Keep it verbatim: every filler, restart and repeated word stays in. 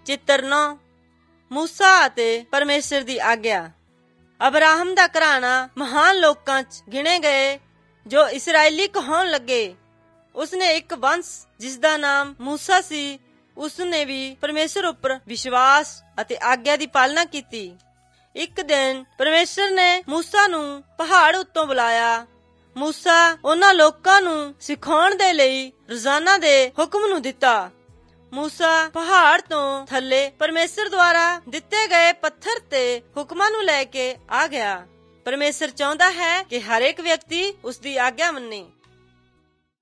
ਚਿੱਤਰ ਨੌ ਮੂਸਾ ਅਤੇ ਪਰਮੇਸ਼ਰ ਦੀ ਆਗਿਆ। ਅਬਰਾਹਮ ਦਾ ਘਰਾਣਾ ਮਹਾਨ ਲੋਕਾਂ ਚ ਗਿਣੇ ਗਏ ਜੋ ਇਸਰਾਏਲੀ ਕਹਾਉਣ ਲੱਗੇ। ਉਸਨੇ ਇੱਕ ਵੰਸ਼ ਜਿਸਦਾ ਨਾਮ ਮੂਸਾ ਸੀ, ਉਸਨੇ ਵੀ ਪਰਮੇਸ਼ਰ ਉੱਪਰ ਵਿਸ਼ਵਾਸ ਅਤੇ ਆਗਿਆ ਦੀ ਪਾਲਣਾ ਕੀਤੀ। ਇੱਕ ਦਿਨ ਪਰਮੇਸ਼ਰ ਨੇ ਮੂਸਾ ਨੂੰ ਪਹਾੜ ਉੱਤੋਂ ਬੁਲਾਇਆ। ਮੂਸਾ ਉਹਨਾਂ ਲੋਕਾਂ ਨੂੰ ਸਿਖਾਉਣ ਦੇ ਲਈ ਰੋਜ਼ਾਨਾ ਦੇ ਹੁਕਮ ਨੂੰ ਦਿੱਤਾ। ਮੂਸਾ ਪਹਾੜ ਤੋਂ ਥੱਲੇ ਪਰਮੇਸ਼ਰ ਦੁਆਰਾ ਦਿੱਤੇ ਗਏ ਪੱਥਰ ਤੇ ਹੁਕਮਾਂ ਨੂੰ ਲੈ ਕੇ ਆ ਗਿਆ। ਪਰਮੇਸ਼ਰ ਚਾਹੁੰਦਾ ਹੈ ਕਿ ਹਰ ਇੱਕ ਵਿਅਕਤੀ ਉਸਦੀ ਆਗਿਆ ਮੰਨੇ।